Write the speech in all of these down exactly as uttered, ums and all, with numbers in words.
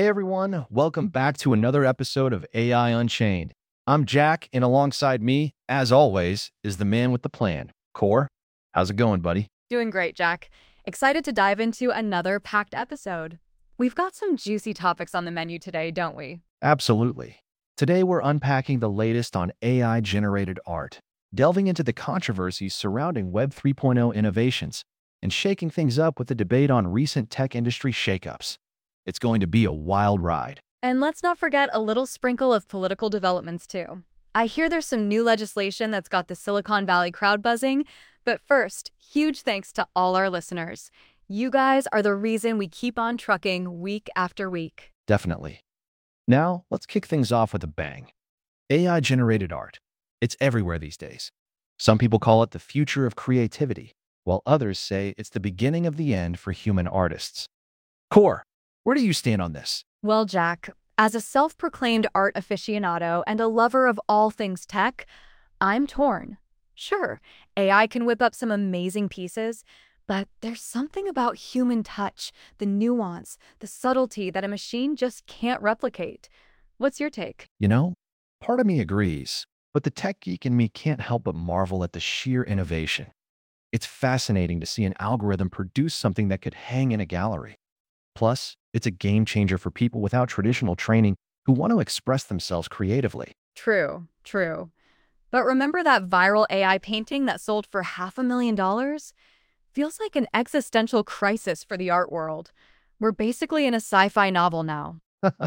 Hey everyone, welcome back to another episode of A I Unchained. I'm Jack, and alongside me, as always, is the man with the plan, Core. How's it going, buddy? Doing great, Jack. Excited to dive into another packed episode. We've got some juicy topics on the menu today, don't we? Absolutely. Today we're unpacking the latest on A I-generated art, delving into the controversies surrounding Web 3.0 innovations, and shaking things up with a debate on recent tech industry shakeups. It's going to be a wild ride. And let's not forget a little sprinkle of political developments, too. I hear there's some new legislation that's got the Silicon Valley crowd buzzing, but first, huge thanks to all our listeners. You guys are the reason we keep on trucking week after week. Definitely. Now, let's kick things off with a bang. A I-generated art. It's everywhere these days. Some people call it the future of creativity, while others say it's the beginning of the end for human artists. Core, where do you stand on this? Well, Jack, as a self-proclaimed art aficionado and a lover of all things tech, I'm torn. Sure, A I can whip up some amazing pieces, but there's something about human touch, the nuance, the subtlety that a machine just can't replicate. What's your take? You know, part of me agrees, but the tech geek in me can't help but marvel at the sheer innovation. It's fascinating to see an algorithm produce something that could hang in a gallery. Plus, it's a game changer for people without traditional training who want to express themselves creatively. True, true. But remember that viral A I painting that sold for half a million dollars? Feels like an existential crisis for the art world. We're basically in a sci-fi novel now.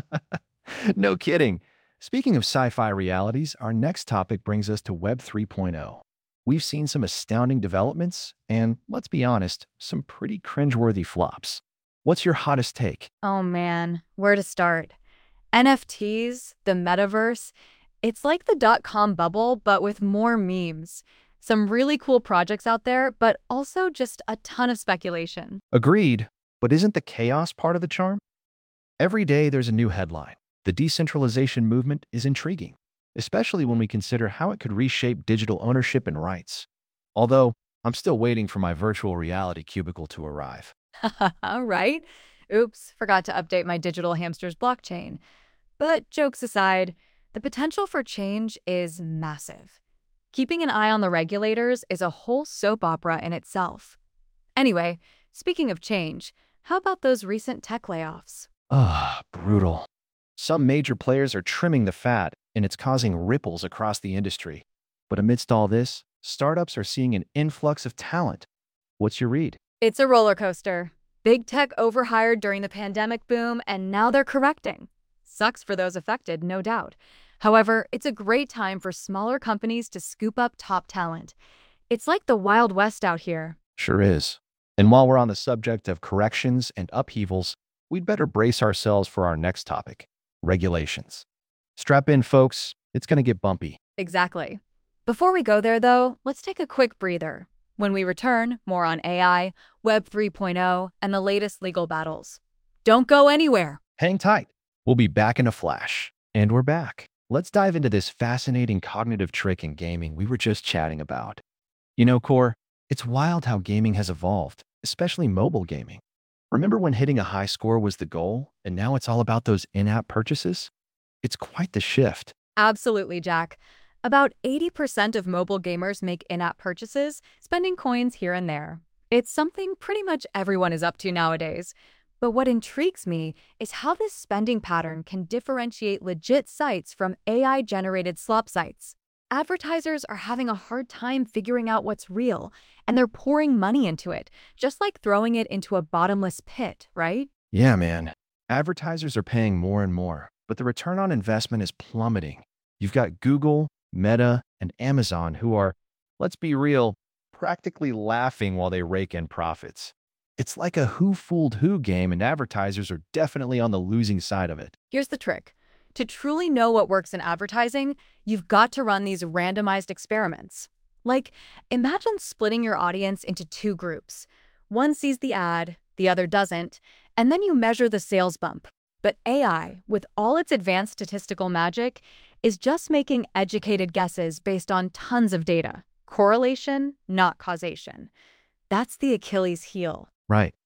No kidding. Speaking of sci-fi realities, our next topic brings us to Web 3.0. We've seen some astounding developments and, let's be honest, some pretty cringeworthy flops. What's your hottest take? Oh man, where to start? N F Ts, the metaverse, it's like the dot-com bubble, but with more memes. Some really cool projects out there, but also just a ton of speculation. Agreed, but isn't the chaos part of the charm? Every day there's a new headline. The decentralization movement is intriguing, especially when we consider how it could reshape digital ownership and rights. Although, I'm still waiting for my virtual reality cubicle to arrive. All right. Oops, forgot to update my digital hamster's blockchain. But jokes aside, the potential for change is massive. Keeping an eye on the regulators is a whole soap opera in itself. Anyway, speaking of change, how about those recent tech layoffs? Ah, brutal. Some major players are trimming the fat, and it's causing ripples across the industry. But amidst all this, startups are seeing an influx of talent. What's your read? It's a roller coaster. Big tech overhired during the pandemic boom, and now they're correcting. Sucks for those affected, no doubt. However, it's a great time for smaller companies to scoop up top talent. It's like the Wild West out here. Sure is. And while we're on the subject of corrections and upheavals, we'd better brace ourselves for our next topic, regulations. Strap in, folks. It's going to get bumpy. Exactly. Before we go there, though, let's take a quick breather. When we return, more on A I, Web 3.0, and the latest legal battles. Don't go anywhere. Hang tight. We'll be back in a flash. And we're back. Let's dive into this fascinating cognitive trick in gaming we were just chatting about. You know, Core, it's wild how gaming has evolved, especially mobile gaming. Remember when hitting a high score was the goal, and now it's all about those in-app purchases? It's quite the shift. Absolutely, Jack. About eighty percent of mobile gamers make in-app purchases, spending coins here and there. It's something pretty much everyone is up to nowadays. But what intrigues me is how this spending pattern can differentiate legit sites from A I-generated slop sites. Advertisers are having a hard time figuring out what's real, and they're pouring money into it, just like throwing it into a bottomless pit, right? Yeah, man. Advertisers are paying more and more, but the return on investment is plummeting. You've got Google, Meta, and Amazon who are, let's be real, practically laughing while they rake in profits. It's like a who fooled who game, and advertisers are definitely on the losing side of it. Here's the trick. To truly know what works in advertising, you've got to run these randomized experiments. Like, imagine splitting your audience into two groups. One sees the ad, the other doesn't, and then you measure the sales bump. But A I, with all its advanced statistical magic, is just making educated guesses based on tons of data. Correlation, not causation. That's the Achilles heel. Right.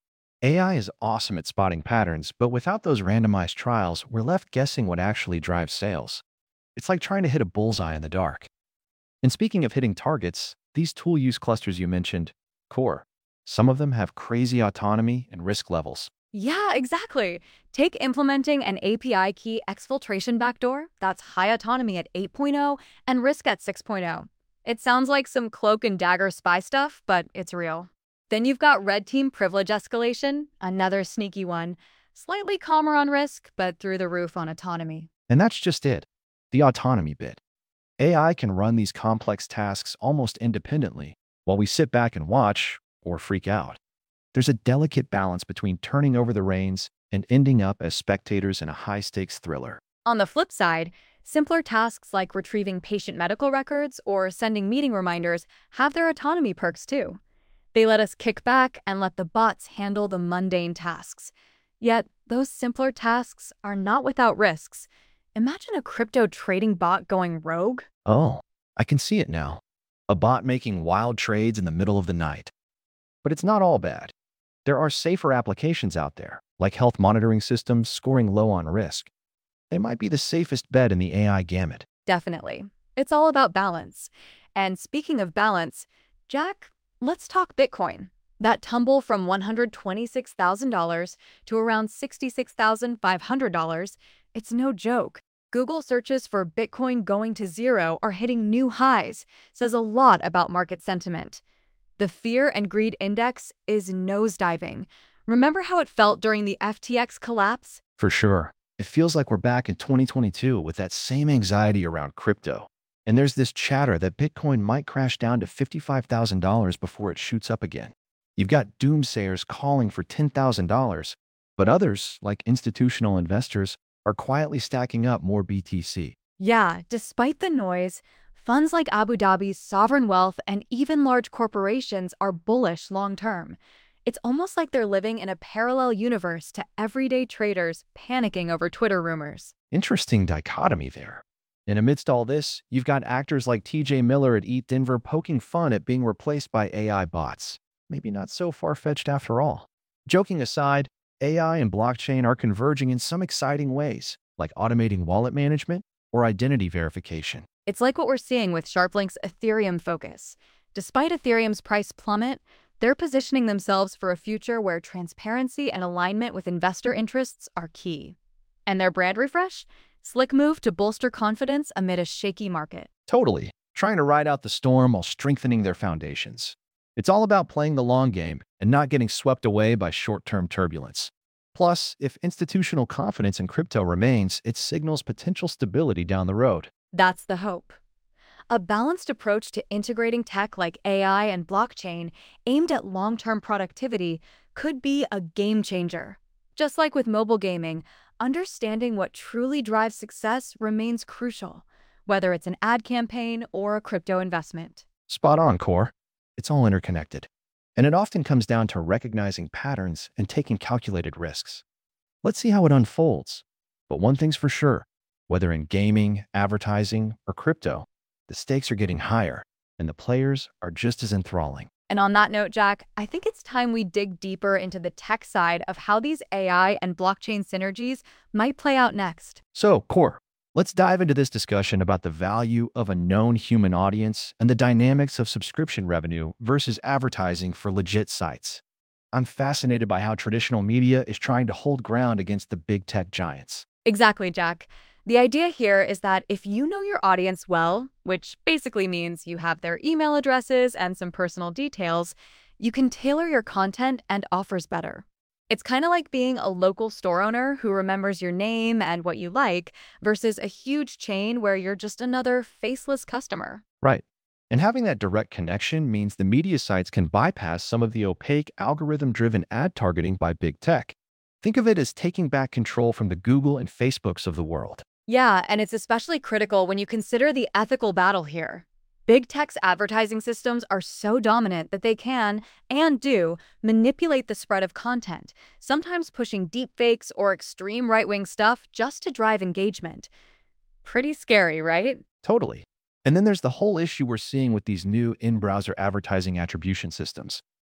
A I is awesome at spotting patterns, but without those randomized trials, we're left guessing what actually drives sales. It's like trying to hit a bullseye in the dark. And speaking of hitting targets, these tool use clusters you mentioned, Core, some of them have crazy autonomy and risk levels. Yeah, exactly. Take implementing an A P I key exfiltration backdoor that's high autonomy at eight point oh and risk at six point oh. It sounds like some cloak and dagger spy stuff, but it's real. Then you've got red team privilege escalation, another sneaky one. Slightly calmer on risk, but through the roof on autonomy. And that's just it, the autonomy bit. A I can run these complex tasks almost independently, while we sit back and watch or freak out. There's a delicate balance between turning over the reins and ending up as spectators in a high-stakes thriller. On the flip side, simpler tasks like retrieving patient medical records or sending meeting reminders have their autonomy perks too. They let us kick back and let the bots handle the mundane tasks. Yet, those simpler tasks are not without risks. Imagine a crypto trading bot going rogue. Oh, I can see it now. A bot making wild trades in the middle of the night. But it's not all bad. There are safer applications out there, like health monitoring systems scoring low on risk. They might be the safest bet in the A I gamut. Definitely. It's all about balance. And speaking of balance, Jack, let's talk Bitcoin. That tumble from one hundred twenty-six thousand dollars to around sixty-six thousand five hundred dollars, it's no joke. Google searches for Bitcoin going to zero are hitting new highs, says a lot about market sentiment. The fear and greed index is nosediving. Remember how it felt during the F T X collapse? For sure. It feels like we're back in twenty twenty-two with that same anxiety around crypto. And there's this chatter that Bitcoin might crash down to fifty-five thousand dollars before it shoots up again. You've got doomsayers calling for ten thousand dollars, but others, like institutional investors, are quietly stacking up more B T C. Yeah, despite the noise, funds like Abu Dhabi's sovereign wealth and even large corporations are bullish long-term. It's almost like they're living in a parallel universe to everyday traders panicking over Twitter rumors. Interesting dichotomy there. And amidst all this, you've got actors like T J Miller at Eat Denver poking fun at being replaced by A I bots. Maybe not so far-fetched after all. Joking aside, A I and blockchain are converging in some exciting ways, like automating wallet management or identity verification. It's like what we're seeing with SharpLink's Ethereum focus. Despite Ethereum's price plummet, they're positioning themselves for a future where transparency and alignment with investor interests are key. And their brand refresh? Slick move to bolster confidence amid a shaky market. Totally. Trying to ride out the storm while strengthening their foundations. It's all about playing the long game and not getting swept away by short-term turbulence. Plus, if institutional confidence in crypto remains, it signals potential stability down the road. That's the hope. A balanced approach to integrating tech like A I and blockchain aimed at long-term productivity could be a game changer. Just like with mobile gaming, understanding what truly drives success remains crucial, whether it's an ad campaign or a crypto investment. Spot on, Core. It's all interconnected. And it often comes down to recognizing patterns and taking calculated risks. Let's see how it unfolds. But one thing's for sure, whether in gaming, advertising, or crypto, the stakes are getting higher, and the players are just as enthralling. And on that note, Jack, I think it's time we dig deeper into the tech side of how these A I and blockchain synergies might play out next. So, Core, let's dive into this discussion about the value of a known human audience and the dynamics of subscription revenue versus advertising for legit sites. I'm fascinated by how traditional media is trying to hold ground against the big tech giants. Exactly, Jack. The idea here is that if you know your audience well, which basically means you have their email addresses and some personal details, you can tailor your content and offers better. It's kind of like being a local store owner who remembers your name and what you like versus a huge chain where you're just another faceless customer. Right. And having that direct connection means the media sites can bypass some of the opaque algorithm-driven ad targeting by big tech. Think of it as taking back control from the Google and Facebooks of the world. Yeah, and it's especially critical when you consider the ethical battle here. Big tech's advertising systems are so dominant that they can, and do, manipulate the spread of content, sometimes pushing deepfakes or extreme right-wing stuff just to drive engagement. Pretty scary, right? Totally. And then there's the whole issue we're seeing with these new in-browser advertising attribution systems.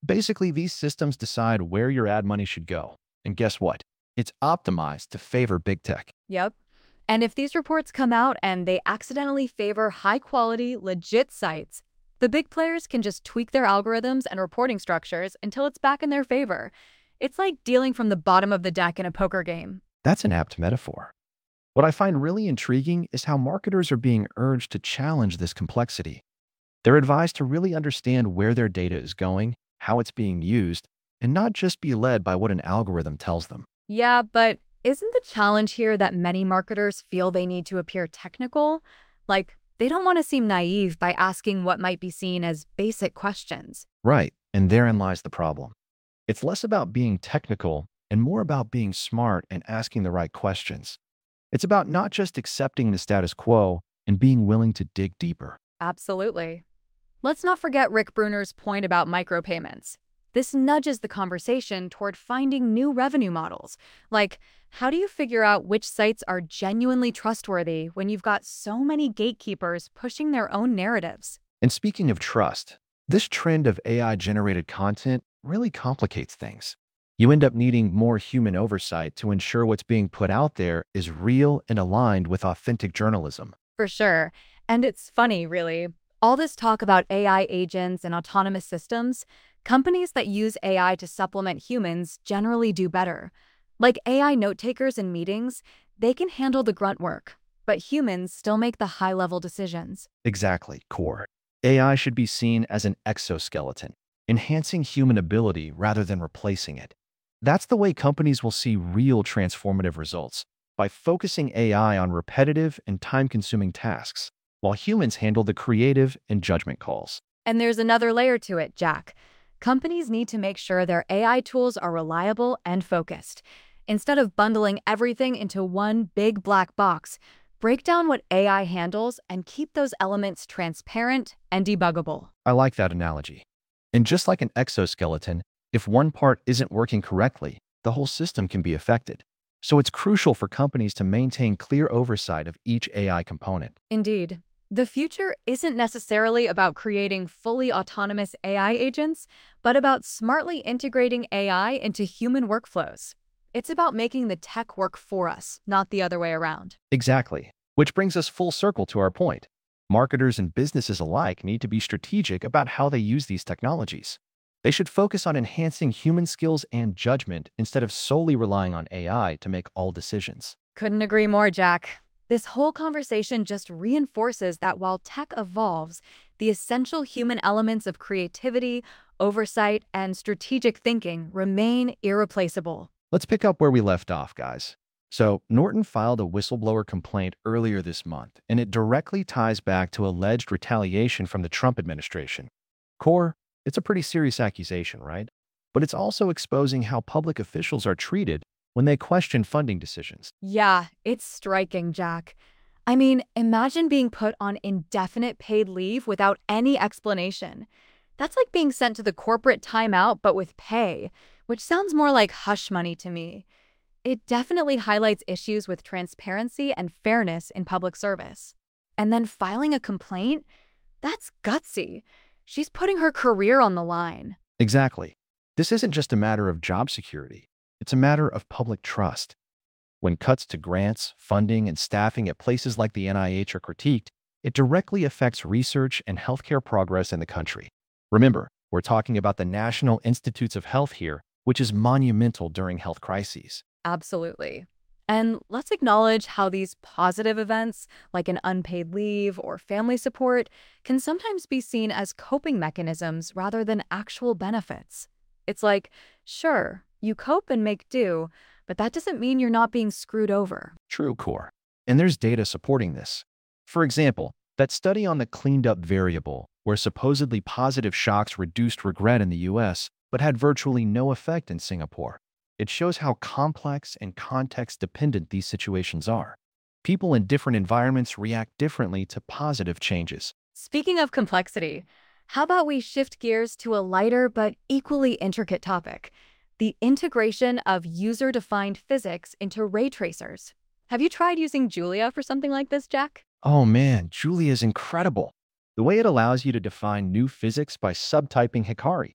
Basically, these systems decide where your ad money should go. And guess what? It's optimized to favor big tech. Yep. And if these reports come out and they accidentally favor high-quality, legit sites, the big players can just tweak their algorithms and reporting structures until it's back in their favor. It's like dealing from the bottom of the deck in a poker game. That's an apt metaphor. What I find really intriguing is how marketers are being urged to challenge this complexity. They're advised to really understand where their data is going, how it's being used, and not just be led by what an algorithm tells them. Yeah, but isn't the challenge here that many marketers feel they need to appear technical? Like, they don't want to seem naive by asking what might be seen as basic questions. Right, and therein lies the problem. It's less about being technical and more about being smart and asking the right questions. It's about not just accepting the status quo and being willing to dig deeper. Absolutely. Let's not forget Rick Bruner's point about micropayments. This nudges the conversation toward finding new revenue models. Like, how do you figure out which sites are genuinely trustworthy when you've got so many gatekeepers pushing their own narratives? And speaking of trust, this trend of A I-generated content really complicates things. You end up needing more human oversight to ensure what's being put out there is real and aligned with authentic journalism. For sure. And it's funny, really. All this talk about A I agents and autonomous systems, companies that use A I to supplement humans generally do better. Like A I note-takers in meetings, they can handle the grunt work, but humans still make the high-level decisions. Exactly, core. A I should be seen as an exoskeleton, enhancing human ability rather than replacing it. That's the way companies will see real transformative results, by focusing A I on repetitive and time-consuming tasks, while humans handle the creative and judgment calls. And there's another layer to it, Jack. Companies need to make sure their A I tools are reliable and focused. Instead of bundling everything into one big black box, break down what A I handles and keep those elements transparent and debuggable. I like that analogy. And just like an exoskeleton, if one part isn't working correctly, the whole system can be affected. So it's crucial for companies to maintain clear oversight of each A I component. Indeed. The future isn't necessarily about creating fully autonomous A I agents, but about smartly integrating A I into human workflows. It's about making the tech work for us, not the other way around. Exactly. Which brings us full circle to our point. Marketers and businesses alike need to be strategic about how they use these technologies. They should focus on enhancing human skills and judgment instead of solely relying on A I to make all decisions. Couldn't agree more, Jack. This whole conversation just reinforces that while tech evolves, the essential human elements of creativity, oversight, and strategic thinking remain irreplaceable. Let's pick up where we left off, guys. So, Norton filed a whistleblower complaint earlier this month, and it directly ties back to alleged retaliation from the Trump administration. Core, it's a pretty serious accusation, right? But it's also exposing how public officials are treated when they question funding decisions. Yeah, it's striking, Jack. I mean, imagine being put on indefinite paid leave without any explanation. That's like being sent to the corporate timeout, but with pay, which sounds more like hush money to me. It definitely highlights issues with transparency and fairness in public service. And then filing a complaint? That's gutsy. She's putting her career on the line. Exactly. This isn't just a matter of job security. It's a matter of public trust. When cuts to grants, funding, and staffing at places like the N I H are critiqued, it directly affects research and healthcare progress in the country. Remember, we're talking about the National Institutes of Health here, which is monumental during health crises. Absolutely. And let's acknowledge how these positive events, like an unpaid leave or family support, can sometimes be seen as coping mechanisms rather than actual benefits. It's like, sure, you cope and make do, but that doesn't mean you're not being screwed over. True, Core. And there's data supporting this. For example, that study on the cleaned up variable, where supposedly positive shocks reduced regret in the U S, but had virtually no effect in Singapore. It shows how complex and context-dependent these situations are. People in different environments react differently to positive changes. Speaking of complexity, how about we shift gears to a lighter but equally intricate topic? The integration of user-defined physics into ray tracers. Have you tried using Julia for something like this, Jack? Oh man, Julia is incredible. The way it allows you to define new physics by subtyping Hikari.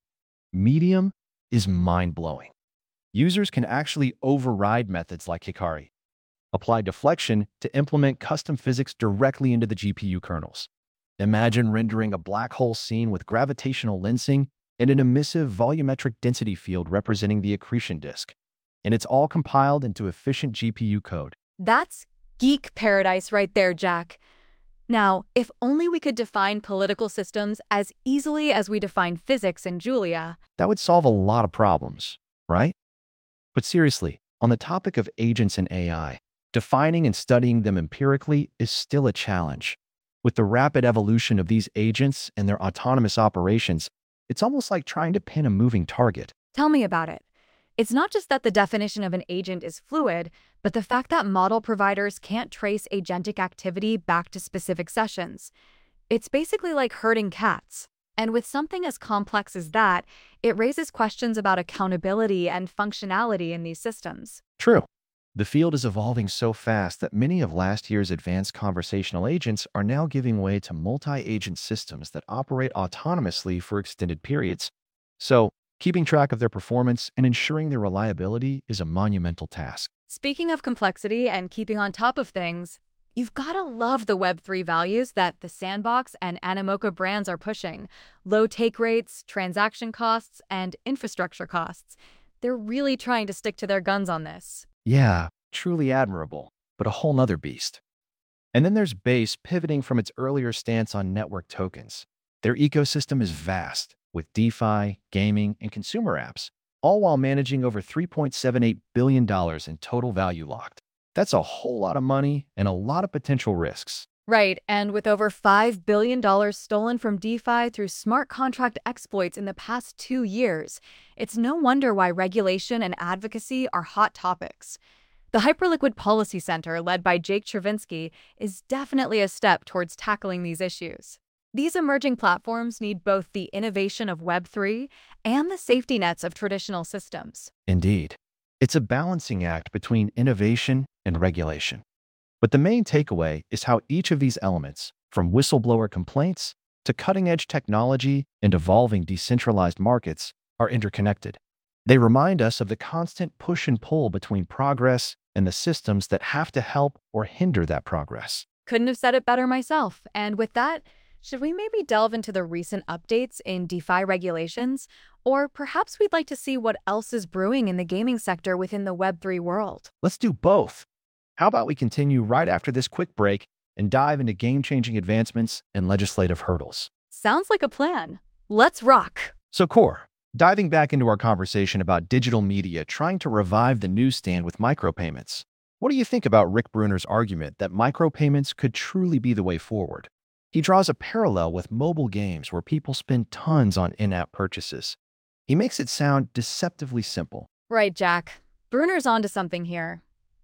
Medium is mind-blowing. Users can actually override methods like Hikari, apply deflection to implement custom physics directly into the G P U kernels. Imagine rendering a black hole scene with gravitational lensing and an emissive volumetric density field representing the accretion disk. And it's all compiled into efficient G P U code. That's geek paradise right there, Jack. Now, if only we could define political systems as easily as we define physics in Julia. That would solve a lot of problems, right? But seriously, on the topic of agents and A I, defining and studying them empirically is still a challenge. With the rapid evolution of these agents and their autonomous operations, it's almost like trying to pin a moving target. Tell me about it. It's not just that the definition of an agent is fluid, but the fact that model providers can't trace agentic activity back to specific sessions. It's basically like herding cats. And with something as complex as that, it raises questions about accountability and functionality in these systems. True. The field is evolving so fast that many of last year's advanced conversational agents are now giving way to multi-agent systems that operate autonomously for extended periods. So, keeping track of their performance and ensuring their reliability is a monumental task. Speaking of complexity and keeping on top of things, you've gotta love the Web three values that the Sandbox and Animoca brands are pushing. Low take rates, transaction costs, and infrastructure costs. They're really trying to stick to their guns on this. Yeah, truly admirable, but a whole nother beast. And then there's Base pivoting from its earlier stance on network tokens. Their ecosystem is vast, with DeFi, gaming, and consumer apps, all while managing over three point seven eight billion dollars in total value locked. That's a whole lot of money and a lot of potential risks. Right, and with over five billion dollars stolen from DeFi through smart contract exploits in the past two years, it's no wonder why regulation and advocacy are hot topics. The Hyperliquid Policy Center, led by Jake Chervinsky, is definitely a step towards tackling these issues. These emerging platforms need both the innovation of Web three and the safety nets of traditional systems. Indeed, it's a balancing act between innovation and regulation. But the main takeaway is how each of these elements, from whistleblower complaints to cutting-edge technology and evolving decentralized markets, are interconnected. They remind us of the constant push and pull between progress and the systems that have to help or hinder that progress. Couldn't have said it better myself. And with that, should we maybe delve into the recent updates in DeFi regulations? Or perhaps we'd like to see what else is brewing in the gaming sector within the Web three world. Let's do both. How about we continue right after this quick break and dive into game-changing advancements and legislative hurdles? Sounds like a plan. Let's rock. So, Core, diving back into our conversation about digital media trying to revive the newsstand with micropayments. What do you think about Rick Bruner's argument that micropayments could truly be the way forward? He draws a parallel with mobile games where people spend tons on in-app purchases. He makes it sound deceptively simple. Right, Jack. Bruner's onto something here.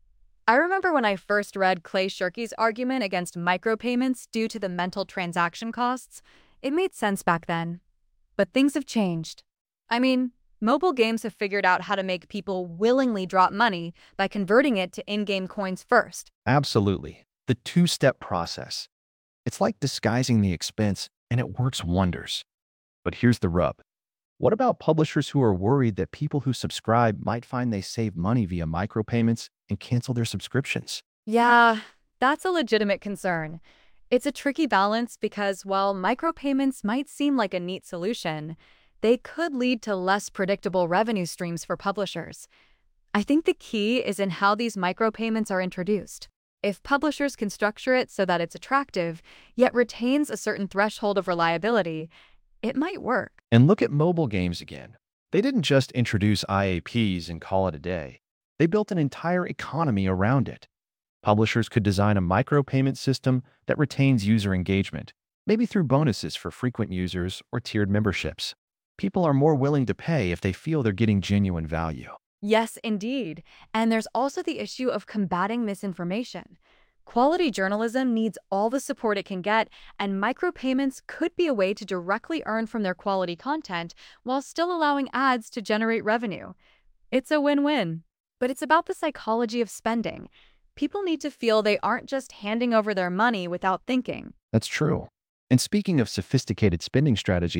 I remember when I first read Clay Shirky's argument against micropayments due to the mental transaction costs. It made sense back then. But things have changed. I mean, mobile games have figured out how to make people willingly drop money by converting it to in-game coins first. Absolutely. The two-step process. It's like disguising the expense, and it works wonders. But here's the rub. What about publishers who are worried that people who subscribe might find they save money via micropayments and cancel their subscriptions? Yeah, that's a legitimate concern. It's a tricky balance because while micropayments might seem like a neat solution, they could lead to less predictable revenue streams for publishers. I think the key is in how these micropayments are introduced. If publishers can structure it so that it's attractive, yet retains a certain threshold of reliability, it might work. And look at mobile games again. They didn't just introduce I A Ps and call it a day. They built an entire economy around it. Publishers could design a micropayment system that retains user engagement, maybe through bonuses for frequent users or tiered memberships. People are more willing to pay if they feel they're getting genuine value. Yes, indeed. And there's also the issue of combating misinformation. Quality journalism needs all the support it can get, and micropayments could be a way to directly earn from their quality content while still allowing ads to generate revenue. It's a win-win. But it's about the psychology of spending. People need to feel they aren't just handing over their money without thinking. That's true. And speaking of sophisticated spending strategies,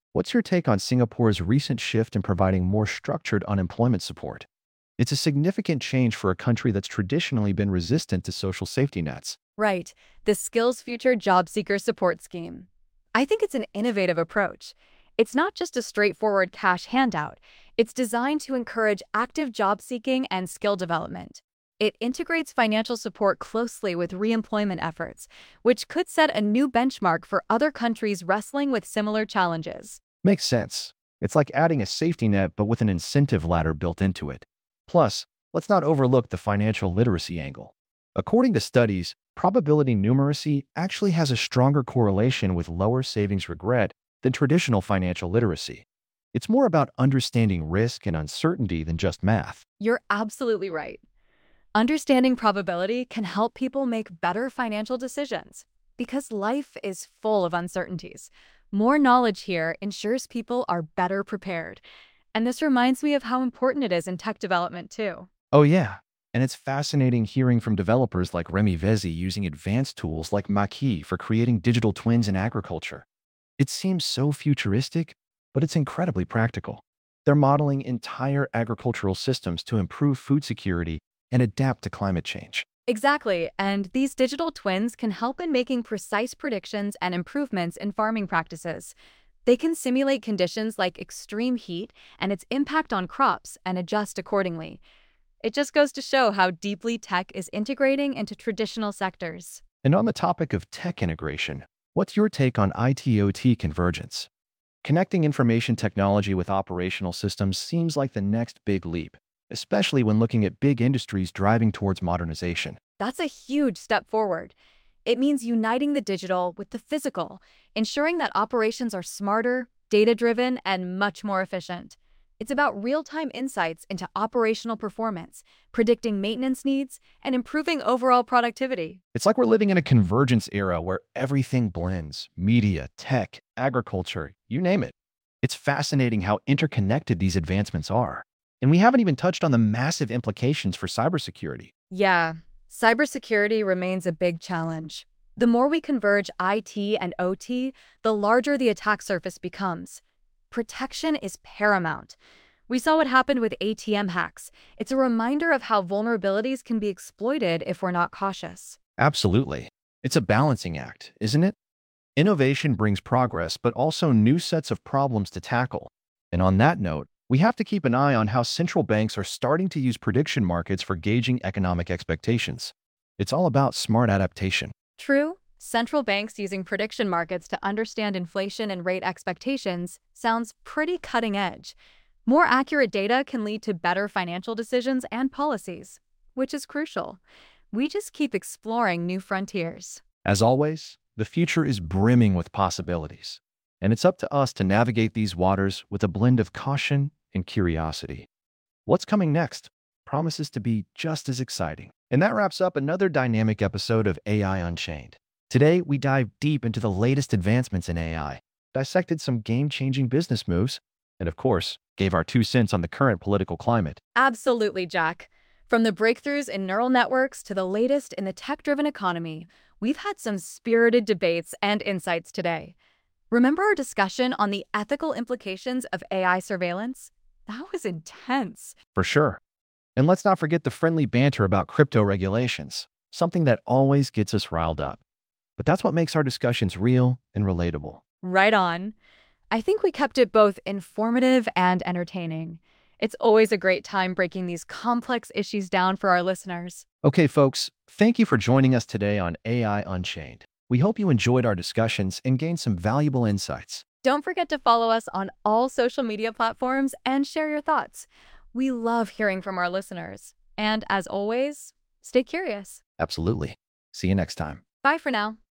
What's your take on Singapore's recent shift in providing more structured unemployment support? It's a significant change for a country that's traditionally been resistant to social safety nets. Right, the Skills Future Job Seeker Support Scheme. I think it's an innovative approach. It's not just a straightforward cash handout. It's designed to encourage active job seeking and skill development. It integrates financial support closely with reemployment efforts, which could set a new benchmark for other countries wrestling with similar challenges. Makes sense. It's like adding a safety net but with an incentive ladder built into it. Plus, let's not overlook the financial literacy angle. According to studies, probability numeracy actually has a stronger correlation with lower savings regret than traditional financial literacy. It's more about understanding risk and uncertainty than just math. You're absolutely right. Understanding probability can help people make better financial decisions because life is full of uncertainties. More knowledge here ensures people are better prepared. And this reminds me of how important it is in tech development, too. Oh yeah, and it's fascinating hearing from developers like Remy Vezi using advanced tools like Maki for creating digital twins in agriculture. It seems so futuristic, but it's incredibly practical. They're modeling entire agricultural systems to improve food security and adapt to climate change. Exactly, and these digital twins can help in making precise predictions and improvements in farming practices. They can simulate conditions like extreme heat and its impact on crops and adjust accordingly. It just goes to show how deeply tech is integrating into traditional sectors. And on the topic of tech integration, what's your take on I T O T convergence? Connecting information technology with operational systems seems like the next big leap, especially when looking at big industries driving towards modernization. That's a huge step forward. It means uniting the digital with the physical, ensuring that operations are smarter, data-driven, and much more efficient. It's about real-time insights into operational performance, predicting maintenance needs, and improving overall productivity. It's like we're living in a convergence era where everything blends: media, tech, agriculture, you name it. It's fascinating how interconnected these advancements are. And we haven't even touched on the massive implications for cybersecurity. Yeah, cybersecurity remains a big challenge. The more we converge I T and O T, the larger the attack surface becomes. Protection is paramount. We saw what happened with A T M hacks. It's a reminder of how vulnerabilities can be exploited if we're not cautious. Absolutely. It's a balancing act, isn't it? Innovation brings progress, but also new sets of problems to tackle. And on that note, we have to keep an eye on how central banks are starting to use prediction markets for gauging economic expectations. It's all about smart adaptation. True, central banks using prediction markets to understand inflation and rate expectations sounds pretty cutting edge. More accurate data can lead to better financial decisions and policies, which is crucial. We just keep exploring new frontiers. As always, the future is brimming with possibilities, and it's up to us to navigate these waters with a blend of caution and curiosity. What's coming next promises to be just as exciting. And that wraps up another dynamic episode of A I Unchained. Today, we dive deep into the latest advancements in A I, dissected some game-changing business moves, and of course, gave our two cents on the current political climate. Absolutely, Jack. From the breakthroughs in neural networks to the latest in the tech-driven economy, we've had some spirited debates and insights today. Remember our discussion on the ethical implications of A I surveillance? That was intense. For sure. And let's not forget the friendly banter about crypto regulations, something that always gets us riled up. But that's what makes our discussions real and relatable. Right on. I think we kept it both informative and entertaining. It's always a great time breaking these complex issues down for our listeners. Okay, folks, thank you for joining us today on A I Unchained. We hope you enjoyed our discussions and gained some valuable insights. Don't forget to follow us on all social media platforms and share your thoughts. We love hearing from our listeners. And as always, stay curious. Absolutely. See you next time. Bye for now.